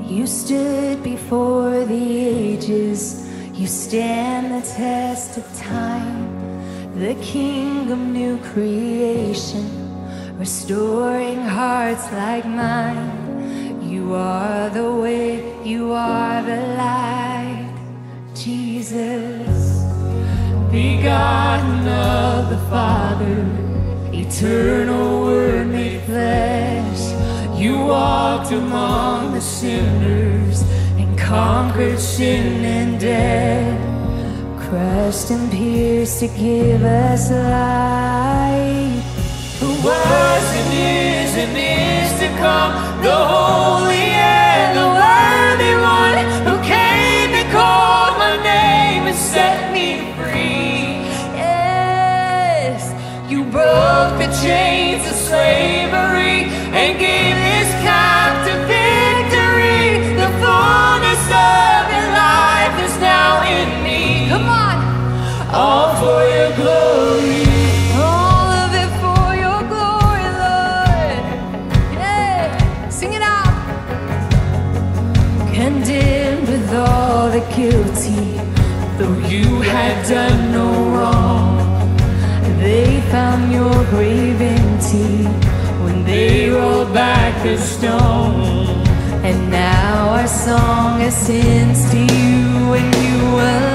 You stood before the ages, you stand the test of time. The King of new creation, restoring hearts like mine. You are the way, you are the light, Jesus. Begotten of the Father, eternal Word made flesh. You walked among the sinners and conquered sin and death. Crushed and pierced to give us life. Who was and is to come, the Holy and the Worthy One, who came and called my name and set me free. Yes, you broke the chains of slavery and gave this captive victory. The fullness of your life is now in me. Come on. All for your glory. All of it for your glory, Lord. Yeah, sing it out. Condemned with all the guilty, though you had done no wrong. They found your grave empty when they rolled back the stone. And now our song ascends to you, and you alone